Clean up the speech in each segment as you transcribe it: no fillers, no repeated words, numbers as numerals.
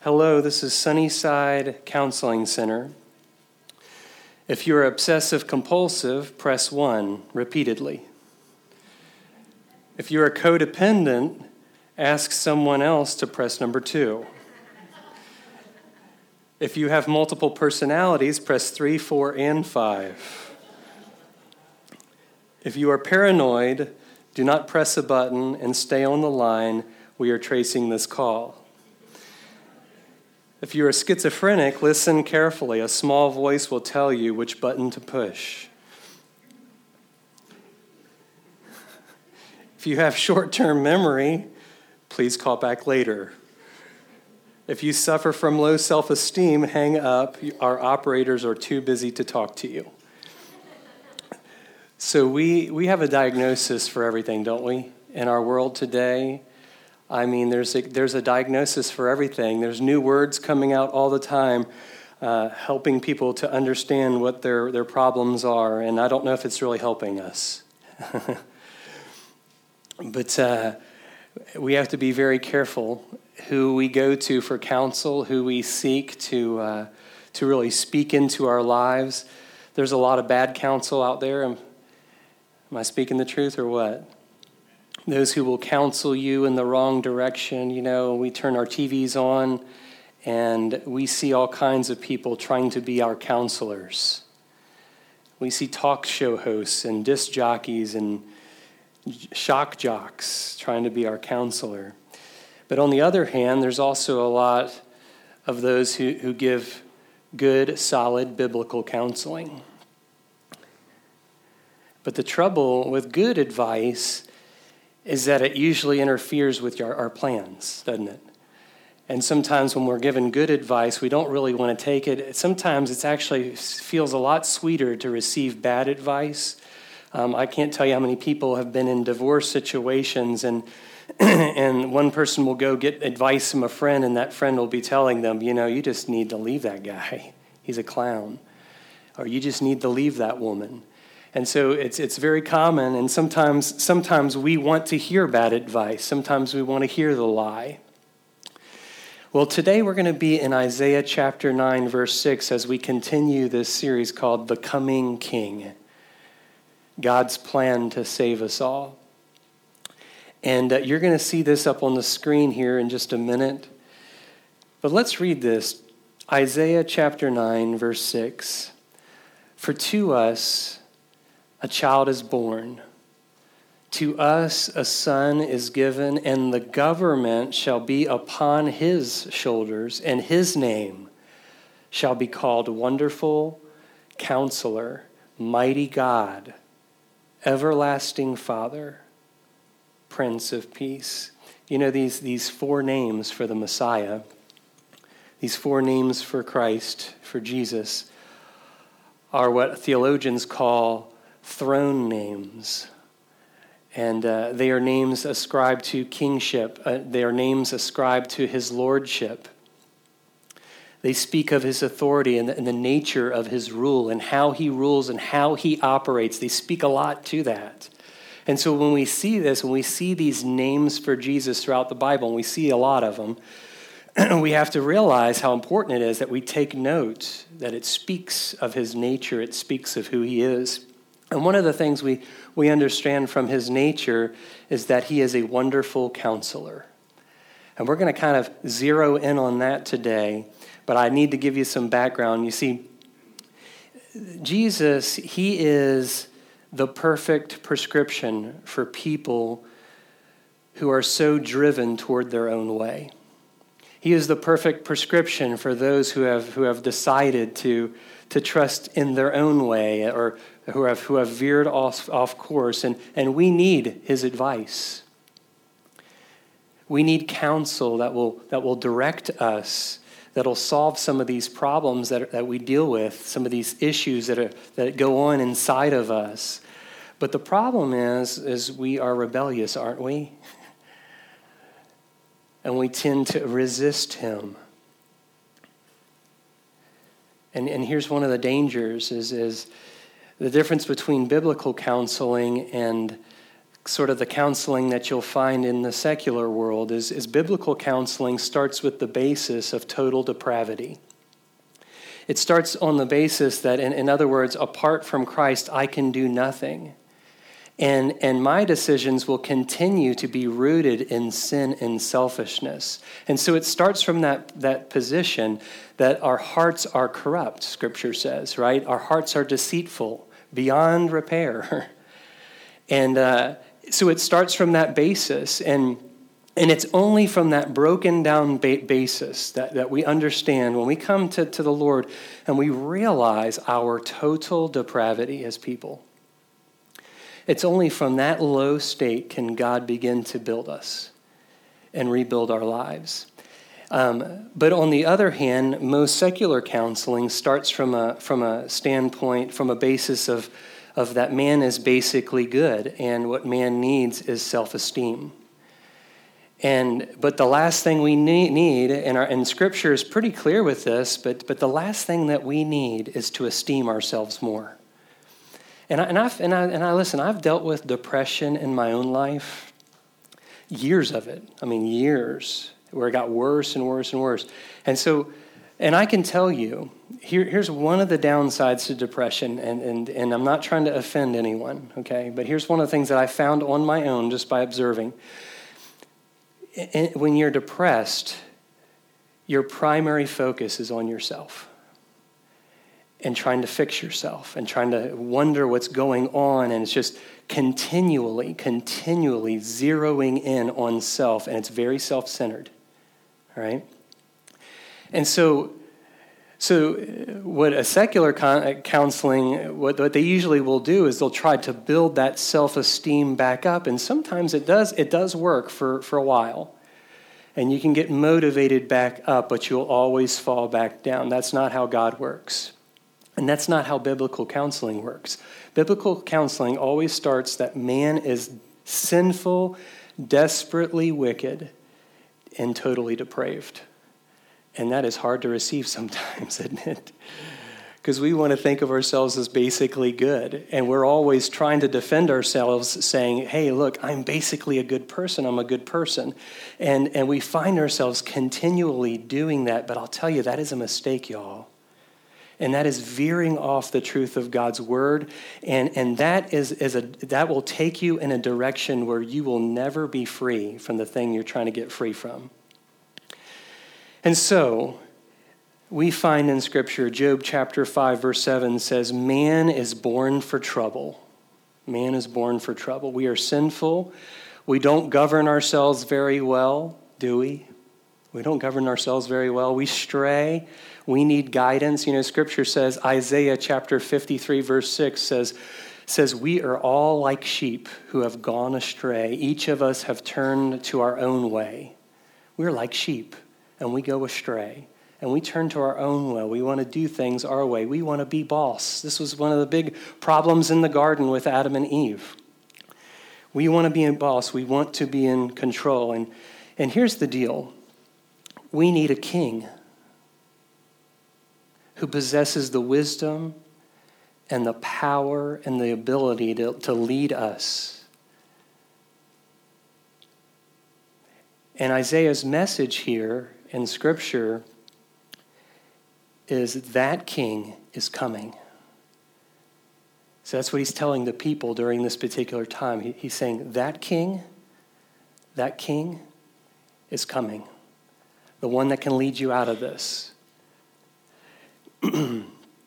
Hello, this is Sunnyside Counseling Center. If you're obsessive compulsive, press 1 repeatedly. If you're a codependent, ask someone else to press number 2. If you have multiple personalities, press 3, 4, and 5. If you are paranoid, do not press a button and stay on the line. We are tracing this call. If you are schizophrenic, listen carefully. A small voice will tell you which button to push. If you have short-term memory, please call back later. If you suffer from low self-esteem, hang up. Our operators are too busy to talk to you. So we have a diagnosis for everything, don't we, in our world today? I mean, there's a diagnosis for everything. There's new words coming out all the time, helping people to understand what their problems are, and I don't know if it's really helping us. But we have to be very careful who we go to for counsel, who we seek to really speak into our lives. There's a lot of bad counsel out there. Am I speaking the truth or what? Those who will counsel you in the wrong direction. You know, we turn our TVs on and we see all kinds of people trying to be our counselors. We see talk show hosts and disc jockeys and shock jocks trying to be our counselor. But on the other hand, there's also a lot of those who give good, solid biblical counseling. But the trouble with good advice is that it usually interferes with our plans, doesn't it? And sometimes when we're given good advice, we don't really want to take it. Sometimes it actually feels a lot sweeter to receive bad advice. I can't tell you how many people have been in divorce situations, and and one person will go get advice from a friend, and that friend will be telling them, you know, you just need to leave that guy. He's a clown. Or you just need to leave that woman. And so it's very common, and sometimes we want to hear bad advice. Sometimes we want to hear the lie. Well, today we're going to be in Isaiah chapter 9, verse 6, as we continue this series called The Coming King, God's plan to save us all. And you're going to see this up on the screen here in just a minute. But let's read this. Isaiah chapter 9, verse 6. For to us a child is born. To us a son is given, and the government shall be upon his shoulders, and his name shall be called Wonderful Counselor, Mighty God, Everlasting Father, Prince of Peace. You know, these 4 names for the Messiah, these 4 names for Christ, for Jesus, are what theologians call throne names. And they are names ascribed to kingship. They are names ascribed to his lordship. They speak of his authority and the nature of his rule and how he rules and how he operates. They speak a lot to that. And so when we see this, when we see these names for Jesus throughout the Bible, and we see a lot of them, we have to realize how important it is that we take note that it speaks of his nature, it speaks of who he is. And one of the things we understand from his nature is that he is a wonderful counselor. And we're going to kind of zero in on that today, but I need to give you some background. You see, Jesus, he is the perfect prescription for people who are so driven toward their own way. He is the perfect prescription for those who have decided to trust in their own way, or who have veered off course, and we need his advice. We need counsel that will direct us, that will solve some of these problems that we deal with, some of these issues that go on inside of us. But the problem is we are rebellious, aren't we? And we tend to resist him. And here's one of the dangers is the difference between biblical counseling and sort of the counseling that you'll find in the secular world is biblical counseling starts with the basis of total depravity. It starts on the basis that, in other words, apart from Christ, I can do nothing. And my decisions will continue to be rooted in sin and selfishness. And so it starts from that position that our hearts are corrupt, Scripture says, right? Our hearts are deceitful, beyond repair. And so it starts from that basis. And it's only from that broken down basis that we understand when we come to the Lord and we realize our total depravity as people. It's only from that low state can God begin to build us and rebuild our lives. But on the other hand, most secular counseling starts from a standpoint, from a basis of that man is basically good, and what man needs is self-esteem. But the last thing we need, and Scripture is pretty clear with this, but the last thing that we need is to esteem ourselves more. And I listen, I've dealt with depression in my own life, years of it. I mean, years, where it got worse and worse and worse. And I can tell you, here's one of the downsides to depression, and I'm not trying to offend anyone, okay? But here's one of the things that I found on my own just by observing. When you're depressed, your primary focus is on yourself and trying to fix yourself and trying to wonder what's going on, and it's just continually zeroing in on self, and it's very self-centered, all right? And so what a secular counseling, what they usually will do is they'll try to build that self-esteem back up, and sometimes it does work for a while. And you can get motivated back up, but you'll always fall back down. That's not how God works. And that's not how biblical counseling works. Biblical counseling always starts that man is sinful, desperately wicked, and totally depraved. And that is hard to receive sometimes, isn't it? Because we want to think of ourselves as basically good. And we're always trying to defend ourselves saying, hey, look, I'm basically a good person. I'm a good person. And we find ourselves continually doing that. But I'll tell you, that is a mistake, y'all. And that is veering off the truth of God's word. And that will take you in a direction where you will never be free from the thing you're trying to get free from. And so we find in Scripture, Job chapter 5, verse 7 says, man is born for trouble. Man is born for trouble. We are sinful. We don't govern ourselves very well, do we? We don't govern ourselves very well. We stray. We need guidance. You know, Scripture says, Isaiah chapter 53, verse 6 says, we are all like sheep who have gone astray. Each of us have turned to our own way. We're like sheep, and we go astray. And we turn to our own way. We want to do things our way. We want to be boss. This was one of the big problems in the garden with Adam and Eve. We want to be a boss. We want to be in control. And here's the deal. We need a king who possesses the wisdom and the power and the ability to lead us. And Isaiah's message here in Scripture is that king is coming. So that's what he's telling the people during this particular time. He's saying that king is coming. The one that can lead you out of this. And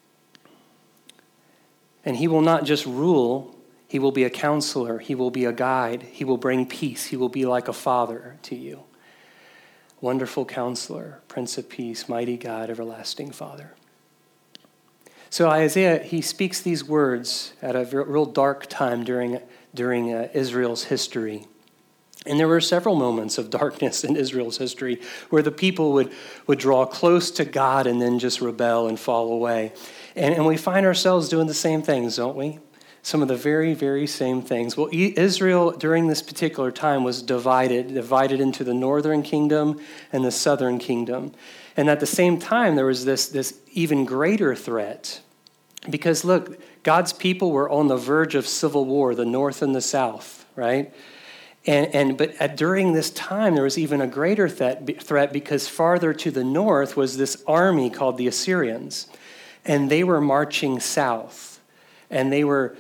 he will not just rule, he will be a counselor, he will be a guide, he will bring peace, he will be like a father to you. Wonderful Counselor, Prince of Peace, Mighty God, Everlasting Father. So Isaiah, he speaks these words at a real dark time during Israel's history. And there were several moments of darkness in Israel's history where the people would draw close to God and then just rebel and fall away. And we find ourselves doing the same things, don't we? Some of the very, very same things. Well, Israel during this particular time was divided into the northern kingdom and the southern kingdom. And at the same time, there was this even greater threat. Because look, God's people were on the verge of civil war, the north and the south, right? But during this time, there was even a greater threat because farther to the north was this army called the Assyrians, and they were marching south, and they were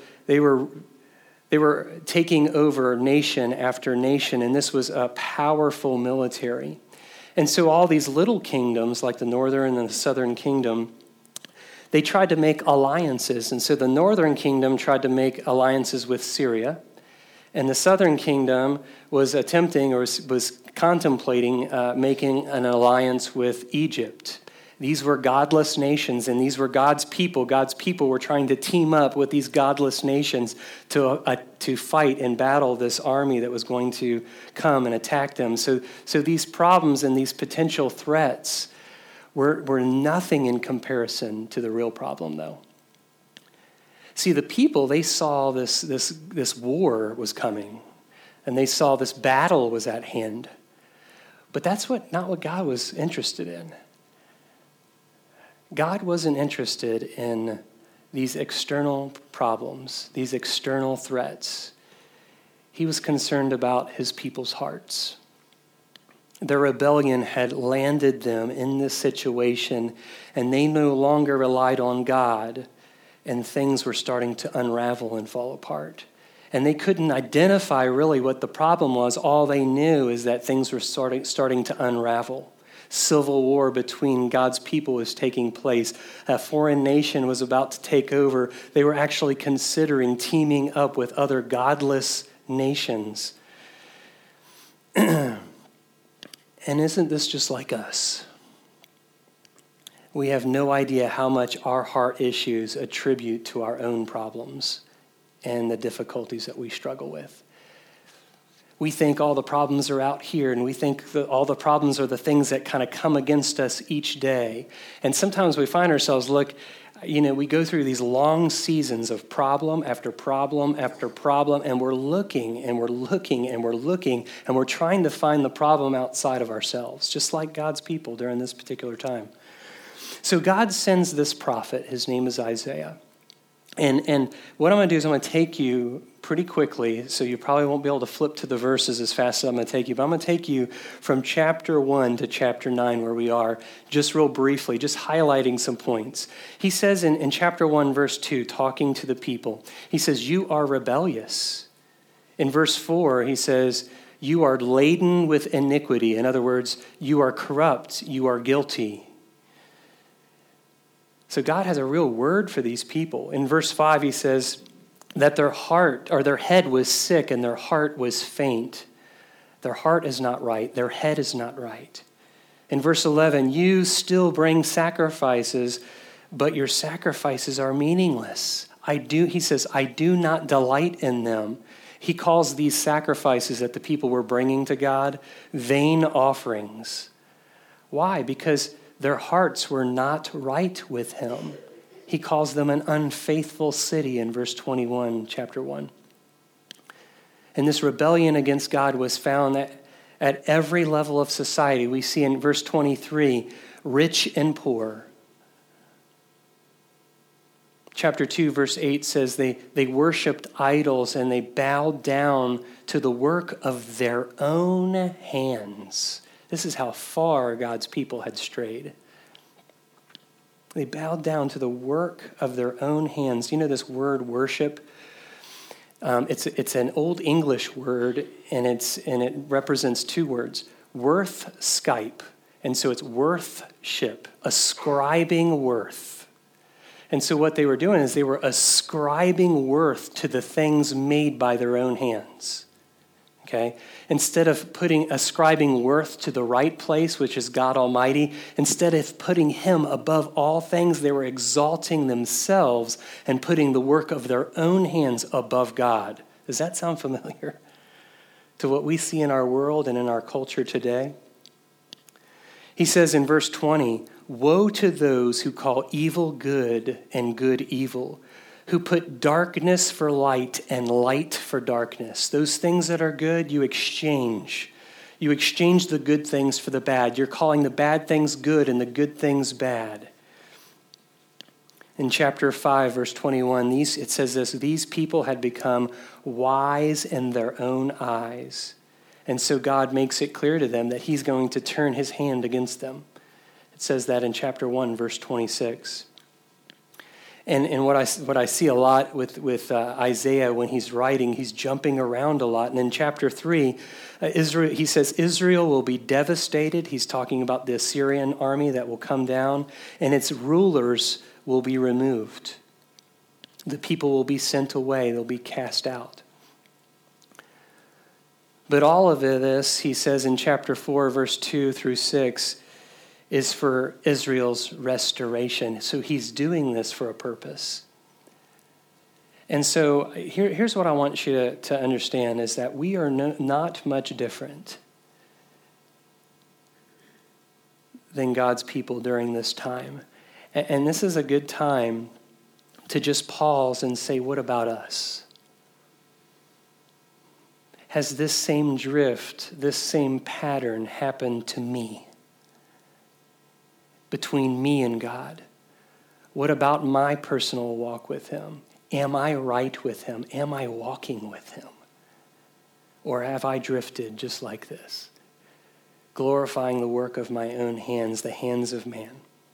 taking over nation after nation, and this was a powerful military. And so all these little kingdoms, like the northern and the southern kingdom, they tried to make alliances. And so the northern kingdom tried to make alliances with Syria, and the southern kingdom was attempting or was contemplating making an alliance with Egypt. These were godless nations, and these were God's people. God's people were trying to team up with these godless nations to fight and battle this army that was going to come and attack them. So these problems and these potential threats were nothing in comparison to the real problem, though. See, the people, they saw this war was coming, and they saw this battle was at hand. But that's not what God was interested in. God wasn't interested in these external problems, these external threats. He was concerned about his people's hearts. Their rebellion had landed them in this situation, and they no longer relied on God, and things were starting to unravel and fall apart. And they couldn't identify really what the problem was. All they knew is that things were starting to unravel. Civil war between God's people was taking place. A foreign nation was about to take over. They were actually considering teaming up with other godless nations. And isn't this just like us? We have no idea how much our heart issues attribute to our own problems and the difficulties that we struggle with. We think all the problems are out here, and we think that all the problems are the things that kind of come against us each day. And sometimes we find ourselves, we go through these long seasons of problem after problem after problem, and we're looking and we're looking and we're looking, and we're trying to find the problem outside of ourselves, just like God's people during this particular time. So God sends this prophet. His name is Isaiah. And what I'm going to do is I'm going to take you pretty quickly, so you probably won't be able to flip to the verses as fast as I'm going to take you, but I'm going to take you from chapter 1 to chapter 9 where we are, just real briefly, just highlighting some points. He says in chapter 1, verse 2, talking to the people, he says, "You are rebellious." In verse 4, he says, "You are laden with iniquity." In other words, you are corrupt, you are guilty. So God has a real word for these people. In verse 5, he says that their head was sick and their heart was faint. Their heart is not right. Their head is not right. In verse 11, "You still bring sacrifices, but your sacrifices are meaningless." He says, "I do not delight in them." He calls these sacrifices that the people were bringing to God vain offerings. Why? Because their hearts were not right with him. He calls them an unfaithful city in verse 21, chapter 1. And this rebellion against God was found at every level of society. We see in verse 23, rich and poor. Chapter 2, verse 8 says they worshiped idols and they bowed down to the work of their own hands. This is how far God's people had strayed. They bowed down to the work of their own hands. You know this word worship? It's an old English word, and it represents two words: worth, Skype. And so it's worthship, ascribing worth. And so what they were doing is they were ascribing worth to the things made by their own hands. Okay? Instead of ascribing worth to the right place, which is God Almighty, instead of putting him above all things, they were exalting themselves and putting the work of their own hands above God. Does that sound familiar to what we see in our world and in our culture today? He says in verse 20, "Woe to those who call evil good and good evil, who put darkness for light and light for darkness." Those things that are good, you exchange. You exchange the good things for the bad. You're calling the bad things good and the good things bad. In chapter 5, verse 21, it says this, these people had become wise in their own eyes. And so God makes it clear to them that he's going to turn his hand against them. It says that in chapter 1, verse 26. And what I see a lot with Isaiah when he's writing, he's jumping around a lot. And in chapter 3, he says Israel will be devastated. He's talking about the Assyrian army that will come down, and its rulers will be removed. The people will be sent away. They'll be cast out. But all of this, he says in chapter 4, verse 2 through 6, is for Israel's restoration. So he's doing this for a purpose. And so here's what I want you to understand is that we are not much different than God's people during this time. And this is a good time to just pause and say, what about us? Has this same drift, this same pattern happened to me? Between me and God? What about my personal walk with him? Am I right with him? Am I walking with him? Or have I drifted just like this? Glorifying the work of my own hands, the hands of man.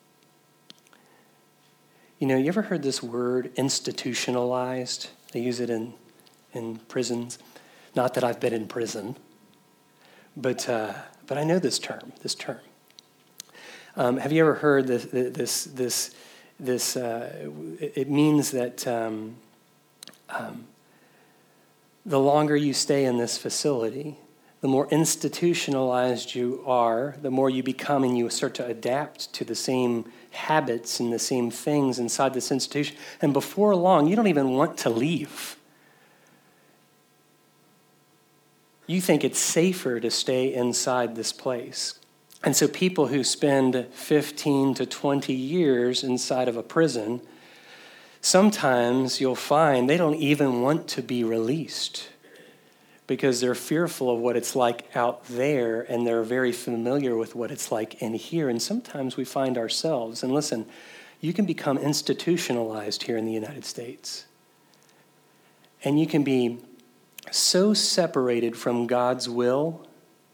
You know, you ever heard this word institutionalized? They use it in prisons. Not that I've been in prison, but I know this term. Have you ever heard this? It means that the longer you stay in this facility, the more institutionalized you are, the more you become and you start to adapt to the same habits and the same things inside this institution. And before long, you don't even want to leave. You think it's safer to stay inside this place. And so people who spend 15 to 20 years inside of a prison, sometimes you'll find they don't even want to be released because they're fearful of what it's like out there, and they're very familiar with what it's like in here. And sometimes we find ourselves, and listen, you can become institutionalized here in the United States. And you can be so separated from God's will.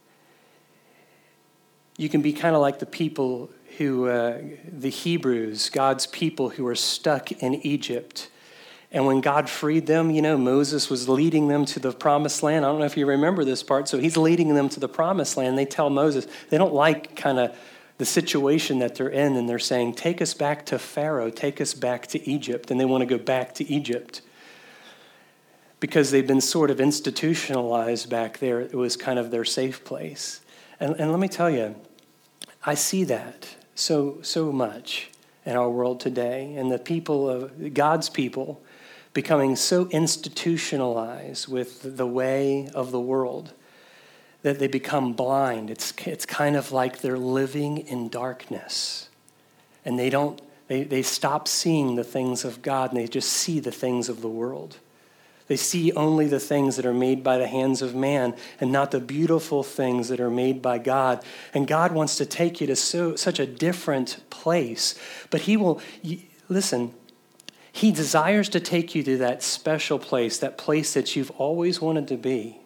You can be kind of like the people who, the Hebrews, God's people who were stuck in Egypt. And when God freed them, you know, Moses was leading them to the promised land. I don't know if you remember this part. So he's leading them to the promised land. They tell Moses, they don't like kind of the situation that they're in. And they're saying, take us back to Pharaoh, take us back to Egypt. And they want to go back to Egypt because they've been sort of institutionalized back there. It was kind of their safe place. And let me tell you, I see that so much in our world today, and the people of God's people becoming so institutionalized with the way of the world that they become blind. It's kind of like they're living in darkness, and they stop seeing the things of God, and they just see the things of the world. They see only the things that are made by the hands of man and not the beautiful things that are made by God. And God wants to take you to such a different place. But listen, he desires to take you to that special place that you've always wanted to be.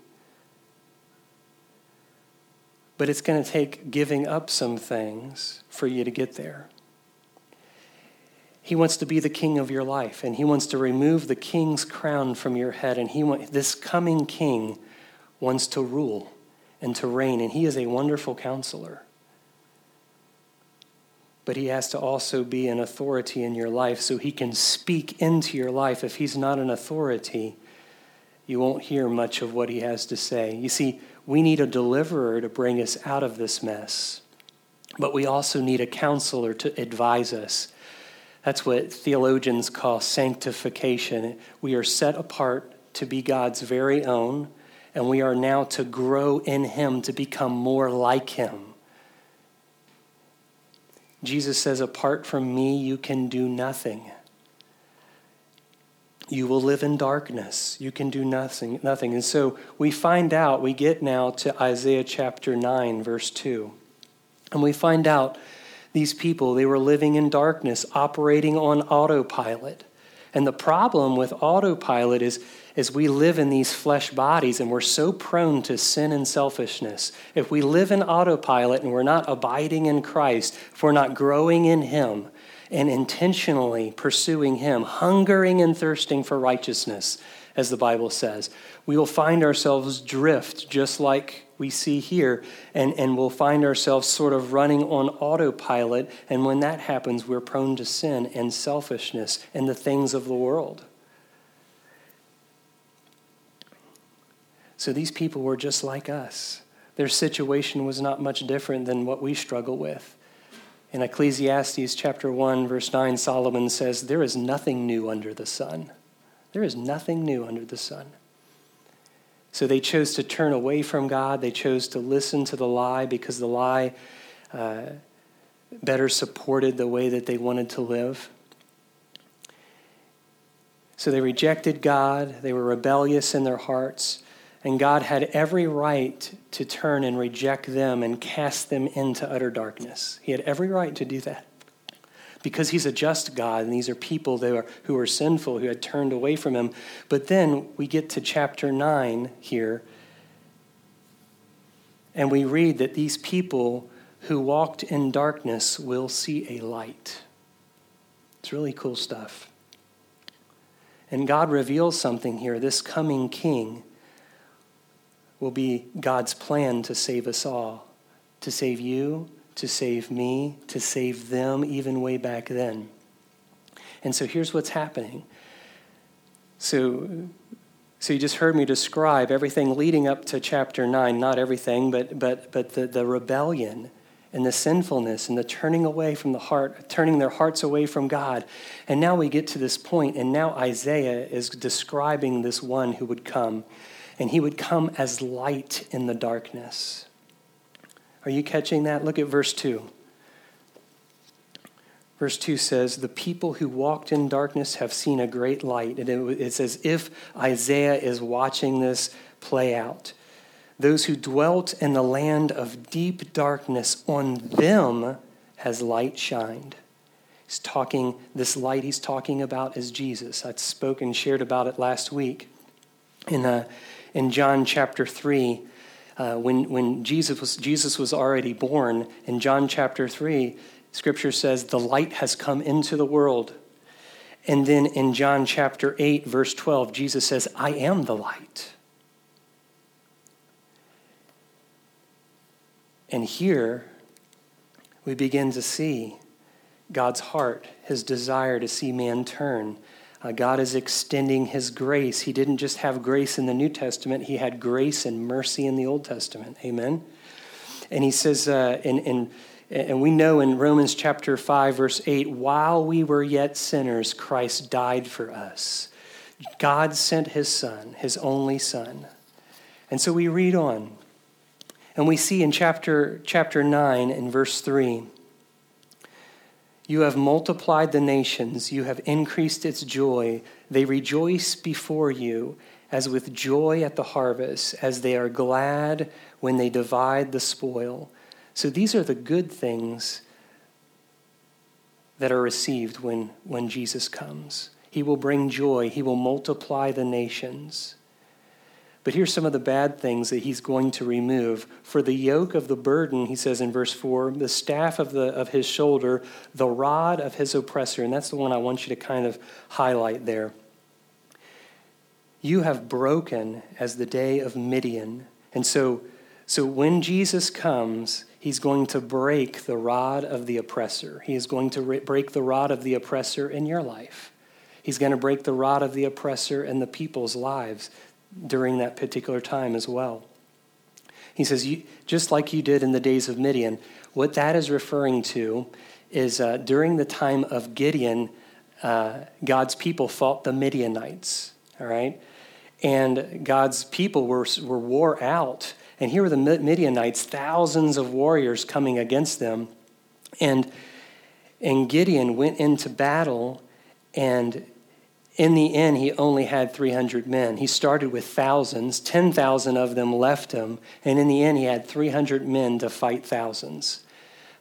But it's going to take giving up some things for you to get there. He wants to be the king of your life, and he wants to remove the king's crown from your head, and this coming king wants to rule and to reign, and he is a wonderful counselor. But he has to also be an authority in your life so he can speak into your life. If he's not an authority, you won't hear much of what he has to say. You see, we need a deliverer to bring us out of this mess, but we also need a counselor to advise us. That's what theologians call sanctification. We are set apart to be God's very own, and we are now to grow in him to become more like him. Jesus says, apart from me, you can do nothing. You will live in darkness. You can do nothing. And so we get now to Isaiah chapter 9, verse 2. And we find out These people, they were living in darkness, operating on autopilot. And the problem with autopilot is we live in these flesh bodies and we're so prone to sin and selfishness. If we live in autopilot and we're not abiding in Christ, if we're not growing in Him and intentionally pursuing Him, hungering and thirsting for righteousness, as the Bible says, we will find ourselves drift just like we see here, and we'll find ourselves sort of running on autopilot, and when that happens, we're prone to sin and selfishness and the things of the world. So these people were just like us. Their situation was not much different than what we struggle with. In Ecclesiastes chapter 1, verse 9, Solomon says, "There is nothing new under the sun." There is nothing new under the sun. So they chose to turn away from God. They chose to listen to the lie because the lie better supported the way that they wanted to live. So they rejected God. They were rebellious in their hearts. And God had every right to turn and reject them and cast them into utter darkness. He had every right to do that because He's a just God, and these are people who are sinful, who had turned away from Him. But then we get to chapter 9 here, and we read that these people who walked in darkness will see a light. It's really cool stuff. And God reveals something here. This coming king will be God's plan to save us all, to save you, to save me, to save them even way back then. And so here's what's happening. So you just heard me describe everything leading up to chapter 9, not everything, but the rebellion and the sinfulness and the turning away from the heart, turning their hearts away from God. And now we get to this point, and now Isaiah is describing this one who would come, and he would come as light in the darkness. Are you catching that? Look at verse 2. Verse 2 says, "The people who walked in darkness have seen a great light." And it's as if Isaiah is watching this play out. "Those who dwelt in the land of deep darkness, on them has light shined." He's talking, this light he's talking about is Jesus. I spoke and shared about it last week. In John chapter 3, when Jesus was already born, in John chapter 3, Scripture says, "The light has come into the world." And then in John chapter 8, verse 12, Jesus says, "I am the light." And here we begin to see God's heart, His desire to see man turn. God is extending His grace. He didn't just have grace in the New Testament. He had grace and mercy in the Old Testament. Amen? And He says, and we know in Romans chapter 5, verse 8, "While we were yet sinners, Christ died for us." God sent His Son, His only Son. And so we read on, and we see in chapter 9 and verse 3, "You have multiplied the nations, you have increased its joy. They rejoice before you as with joy at the harvest, as they are glad when they divide the spoil." So these are the good things that are received when Jesus comes. He will bring joy. He will multiply the nations. But here's some of the bad things that He's going to remove. "For the yoke of the burden," He says in verse 4, "the staff of His shoulder, the rod of His oppressor." And that's the one I want you to kind of highlight there. "You have broken as the day of Midian." And so when Jesus comes, He's going to break the rod of the oppressor. He is going to break the rod of the oppressor in your life. He's going to break the rod of the oppressor in the people's lives during that particular time as well. He says, just like you did in the days of Midian. What that is referring to is during the time of Gideon, God's people fought the Midianites, all right? And God's people were wore out. And here were the Midianites, thousands of warriors coming against them. And Gideon went into battle, and in the end, he only had 300 men. He started with thousands. 10,000 of them left him. And in the end, he had 300 men to fight thousands.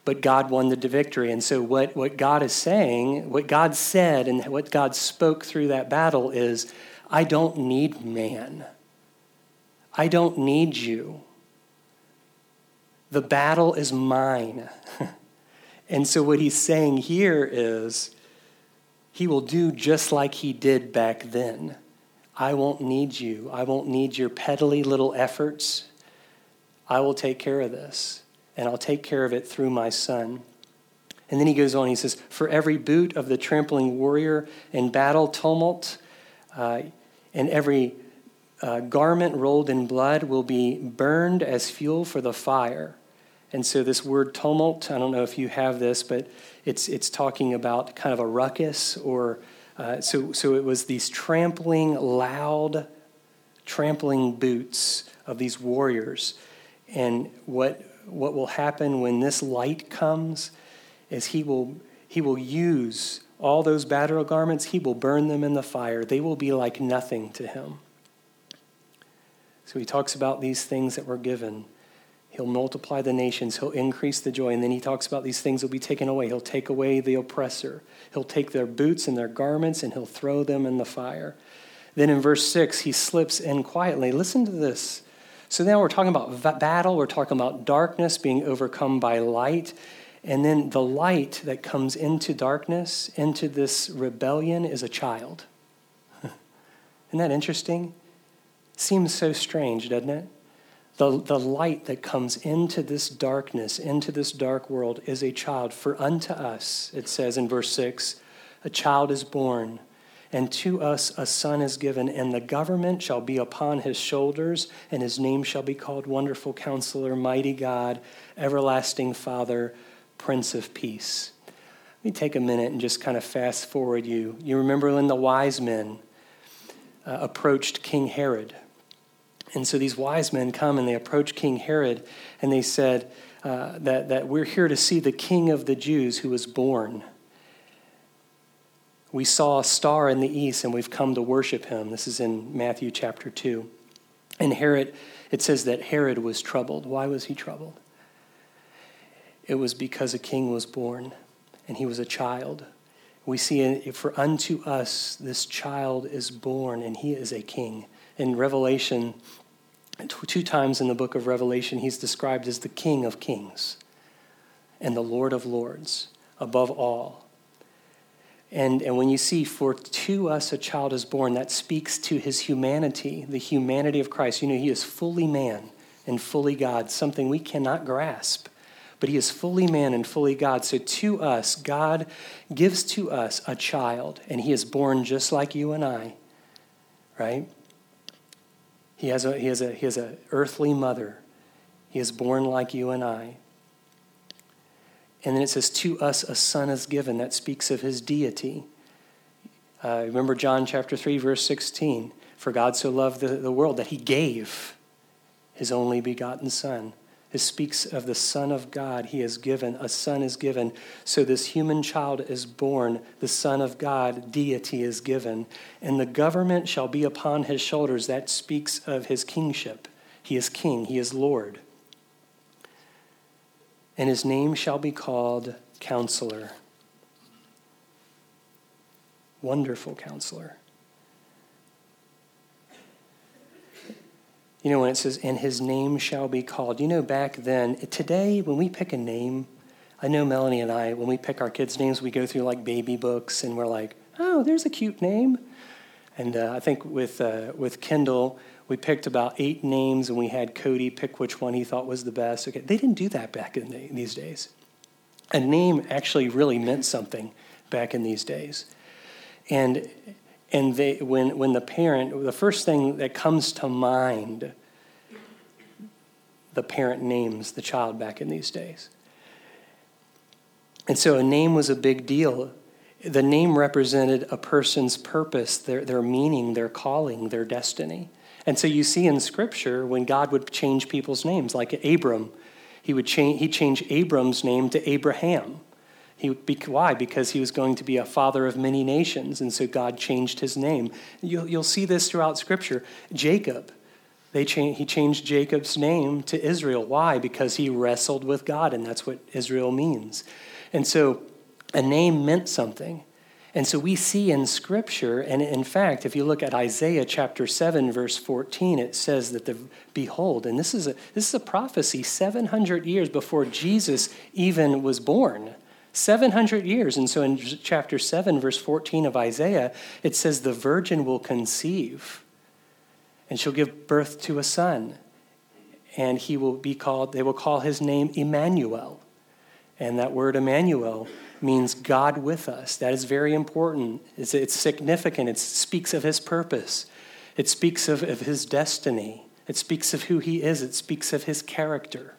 but God won the victory. And so what God is saying, what God said and what God spoke through that battle is, I don't need man. I don't need you. The battle is mine. And so what he's saying here is, he will do just like he did back then. I won't need you. I won't need your peddly little efforts. I will take care of this, and I'll take care of it through my son. And then he goes on, he says, for every boot of the trampling warrior in battle tumult, and every garment rolled in blood will be burned as fuel for the fire. And so this word tumult, I don't know if you have this, but it's talking about kind of a ruckus, or so it was these loud trampling boots of these warriors. And what will happen when this light comes is he will use all those battle garments, he will burn them in the fire. They will be like nothing to him. So he talks about these things that were given. He'll multiply the nations. He'll increase the joy. And then he talks about these things will be taken away. He'll take away the oppressor. He'll take their boots and their garments and he'll throw them in the fire. Then in verse 6, he slips in quietly. Listen to this. So now we're talking about battle. We're talking about darkness being overcome by light. And then the light that comes into darkness, into this rebellion, is a child. Isn't that interesting? Seems so strange, doesn't it? The light that comes into this darkness, into this dark world, is a child. For unto us, it says in verse 6, a child is born, and to us a son is given, and the government shall be upon his shoulders, and his name shall be called Wonderful Counselor, Mighty God, Everlasting Father, Prince of Peace. Let me take a minute and just kind of fast forward you. You remember when the wise men approached King Herod. And so these wise men come and they approach King Herod and they said that we're here to see the King of the Jews who was born. We saw a star in the east and we've come to worship him. This is in Matthew chapter 2. And Herod, it says that Herod was troubled. Why was he troubled? It was because a king was born and he was a child. We see, for unto us this child is born and he is a king. In Revelation, 2 times in the book of Revelation, he's described as the King of Kings and the Lord of Lords above all. And when you see, for to us a child is born, that speaks to his humanity, the humanity of Christ. You know, he is fully man and fully God, something we cannot grasp. But he is fully man and fully God. So to us, God gives to us a child, and he is born just like you and I, right? He has a earthly mother. He is born like you and I. And then it says, to us a son is given. That speaks of his deity. Remember John chapter 3, verse 16. For God so loved the world that he gave his only begotten son. It speaks of the Son of God. He is given. A son is given. So this human child is born. The Son of God, deity, is given. And the government shall be upon his shoulders. That speaks of his kingship. He is king. He is Lord. And his name shall be called Counselor. Wonderful Counselor. You know, when it says, and his name shall be called. You know, back then, today, when we pick a name, I know Melanie and I, when we pick our kids' names, we go through like baby books, and we're like, oh, there's a cute name. And I think with Kendall, we picked about 8 names, and we had Cody pick which one he thought was the best. Okay, they didn't do that back in these days. A name actually really meant something back in these days. And they, when the parent, the first thing that comes to mind, the parent names the child back in these days. And so a name was a big deal. The name represented a person's purpose, their meaning, their calling, their destiny. And so you see in Scripture when God would change people's names, like Abram, he changed Abram's name to Abraham. Why? Because he was going to be a father of many nations, and so God changed his name. You'll see this throughout Scripture. Jacob, He changed Jacob's name to Israel. Why? Because he wrestled with God, and that's what Israel means. And so a name meant something. And so we see in Scripture, and in fact, if you look at Isaiah chapter 7, verse 14, it says that behold, and this is a prophecy 700 years before Jesus even was born. 700 years. And so in chapter 7, verse 14 of Isaiah, it says the virgin will conceive, and she'll give birth to a son, and they will call his name Emmanuel. And that word Emmanuel means God with us. That is very important. It's significant. It speaks of his purpose. It speaks of his destiny. It speaks of who he is. It speaks of his character.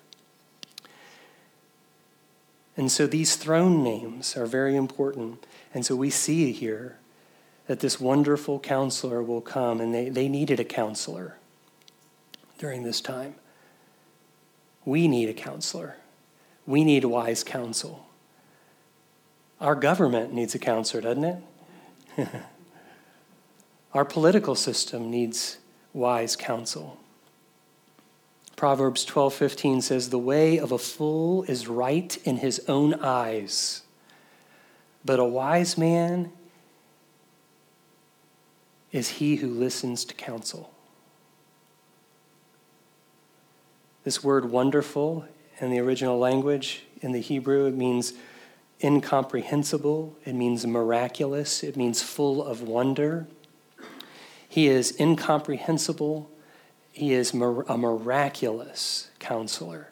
And so these throne names are very important. And so we see here that this wonderful counselor will come, and they needed a counselor during this time. We need a counselor. We need wise counsel. Our government needs a counselor, doesn't it? Our political system needs wise counsel. Proverbs 12:15 says, "The way of a fool is right in his own eyes, but a wise man is he who listens to counsel." This word wonderful in the original language, in the Hebrew, it means incomprehensible. It means miraculous. It means full of wonder. He is incomprehensible. He is a miraculous counselor.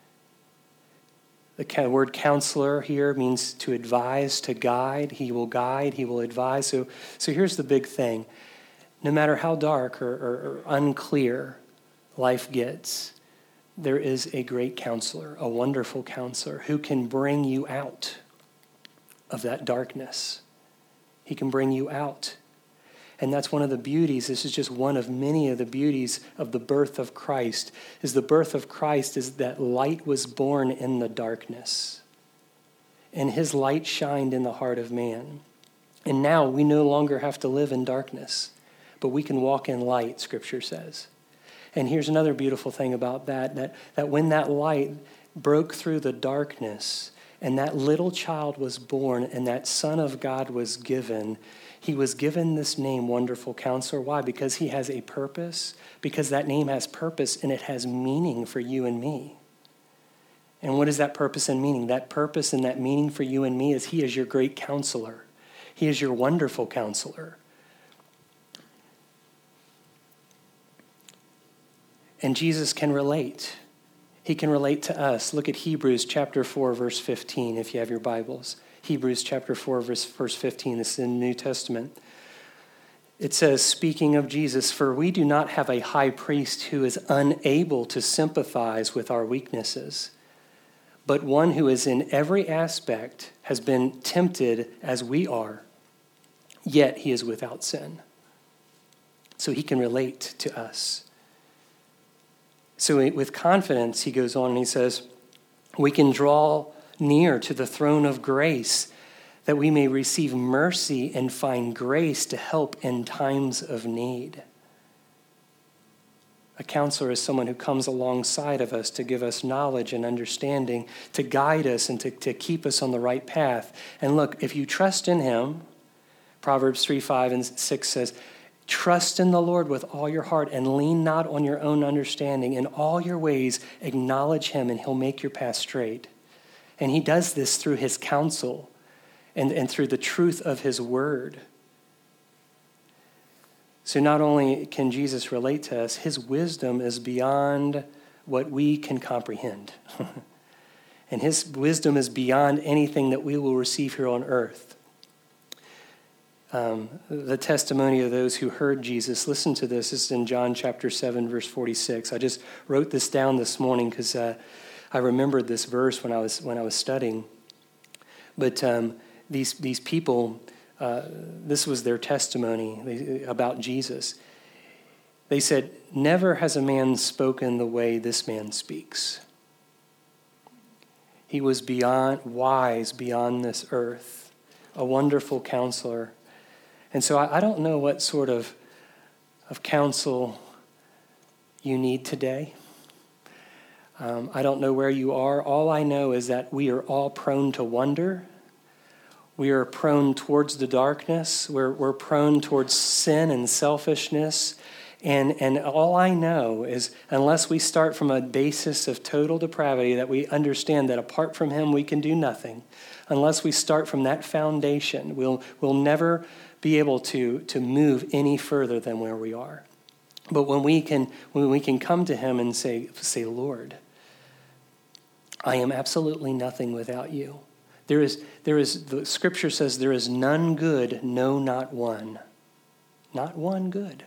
The word counselor here means to advise, to guide. He will guide. He will advise. So here's the big thing. No matter how dark or unclear life gets, there is a great counselor, a wonderful counselor who can bring you out of that darkness. He can bring you out. And that's one of the beauties. This is just one of many of the beauties of the birth of Christ. The birth of Christ is that light was born in the darkness. And his light shined in the heart of man. And now we no longer have to live in darkness, but we can walk in light, Scripture says. And here's another beautiful thing about that when that light broke through the darkness and that little child was born and that Son of God was given, he was given this name, Wonderful Counselor. Why? Because he has a purpose. Because that name has purpose and it has meaning for you and me. And what is that purpose and meaning? That purpose and that meaning for you and me is he is your great counselor. He is your wonderful counselor. And Jesus can relate. He can relate to us. Look at Hebrews chapter 4, verse 15, if you have your Bibles. Hebrews chapter 4, verse 15. This is in the New Testament. It says, speaking of Jesus, "For we do not have a high priest who is unable to sympathize with our weaknesses, but one who is in every aspect has been tempted as we are, yet he is without sin." So he can relate to us. So with confidence, he goes on and he says, we can draw near to the throne of grace that we may receive mercy and find grace to help in times of need. A counselor is someone who comes alongside of us to give us knowledge and understanding, to guide us and to keep us on the right path. And look, if you trust in him, Proverbs 3:5-6 says, "Trust in the Lord with all your heart and lean not on your own understanding. In all your ways acknowledge him and he'll make your path straight." And he does this through his counsel and through the truth of his word. So not only can Jesus relate to us, his wisdom is beyond what we can comprehend. And his wisdom is beyond anything that we will receive here on earth. The testimony of those who heard Jesus. Listen to this. This is in John chapter 7, verse 46. I just wrote this down this morning because I remembered this verse when I was studying. But these people, this was their testimony about Jesus. They said, "Never has a man spoken the way this man speaks." He was wise beyond this earth, a wonderful counselor. And so I don't know what sort of counsel you need today. I don't know where you are. All I know is that we are all prone to wonder. We are prone towards the darkness. We're prone towards sin and selfishness. And all I know is unless we start from a basis of total depravity, that we understand that apart from him we can do nothing, unless we start from that foundation, we'll never be able to move any further than where we are. But when we can come to him and say, Lord, I am absolutely nothing without you. There is the scripture says there is none good, no, not one. Not one good.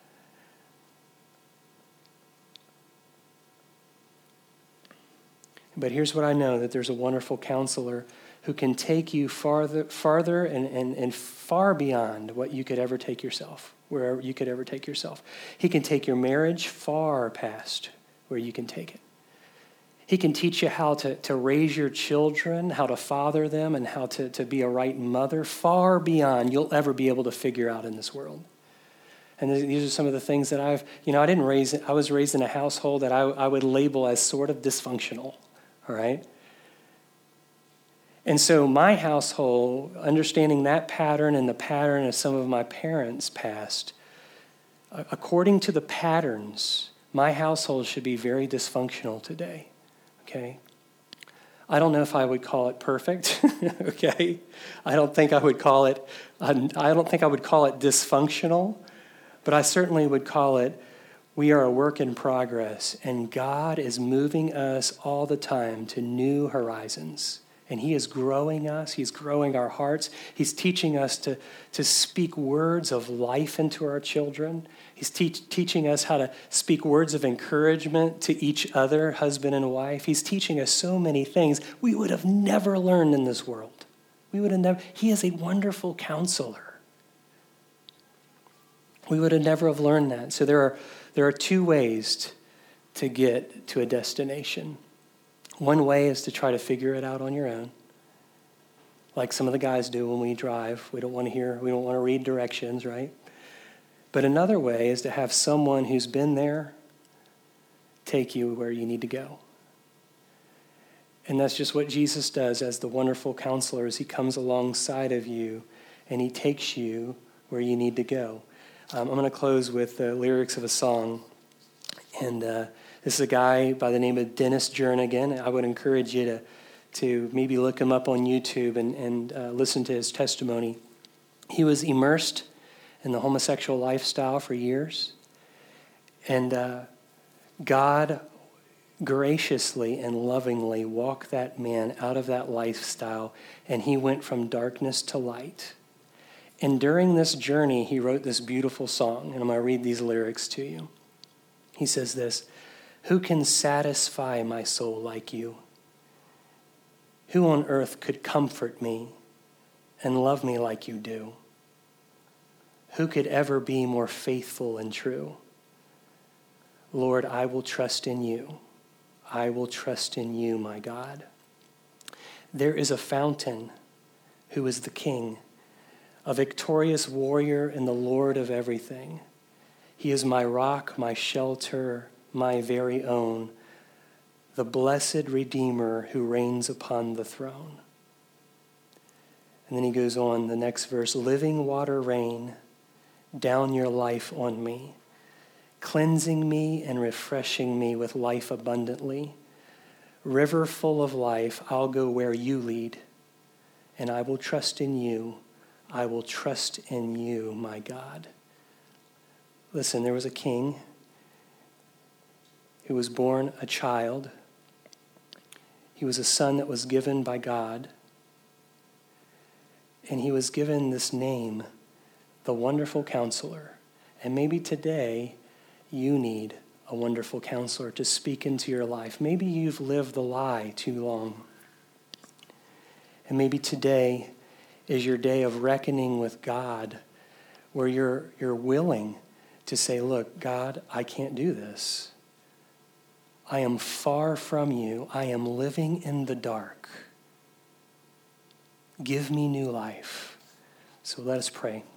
But here's what I know, that there's a wonderful counselor who can take you farther and far beyond what you could ever take yourself, wherever you could ever take yourself. He can take your marriage far past where you can take it. He can teach you how to raise your children, how to father them, and how to be a right mother, far beyond you'll ever be able to figure out in this world. And these are some of the things that I was raised in a household that I would label as sort of dysfunctional, all right? And so my household, understanding that pattern and the pattern of some of my parents' past, according to the patterns, my household should be very dysfunctional today. Okay, I don't know if I would call it perfect. Okay, I don't think I would call it dysfunctional, but I certainly would call it. We are a work in progress, and God is moving us all the time to new horizons. And he is growing us. He's growing our hearts. He's teaching us to speak words of life into our children. He's teaching us how to speak words of encouragement to each other, husband and wife. He's teaching us so many things we would have never learned in this world. He is a wonderful counselor. We would have never have learned that. So there are two ways to get to a destination. One way is to try to figure it out on your own, like some of the guys do when we drive. We don't want to read directions, right? But another way is to have someone who's been there take you where you need to go. And that's just what Jesus does as the wonderful counselor, is he comes alongside of you and he takes you where you need to go. I'm going to close with the lyrics of a song. And this is a guy by the name of Dennis Jernigan. I would encourage you to maybe look him up on YouTube and listen to his testimony. He was immersed in the homosexual lifestyle for years. And God graciously and lovingly walked that man out of that lifestyle, and he went from darkness to light. And during this journey, he wrote this beautiful song, and I'm going to read these lyrics to you. He says this: "Who can satisfy my soul like you? Who on earth could comfort me and love me like you do? Who could ever be more faithful and true? Lord, I will trust in you. I will trust in you, my God. There is a fountain who is the King, a victorious warrior and the Lord of everything. He is my rock, my shelter, my very own, the blessed Redeemer who reigns upon the throne." And then he goes on, the next verse: "Living water rain down your life on me, cleansing me and refreshing me with life abundantly. River full of life, I'll go where you lead, and I will trust in you. I will trust in you, my God." Listen, there was a king who was born a child. He was a son that was given by God. And he was given this name, the Wonderful Counselor. And maybe today you need a wonderful counselor to speak into your life. Maybe you've lived the lie too long. And maybe today is your day of reckoning with God, where you're willing to say, "Look, God, I can't do this. I am far from you. I am living in the dark. Give me new life." So let us pray.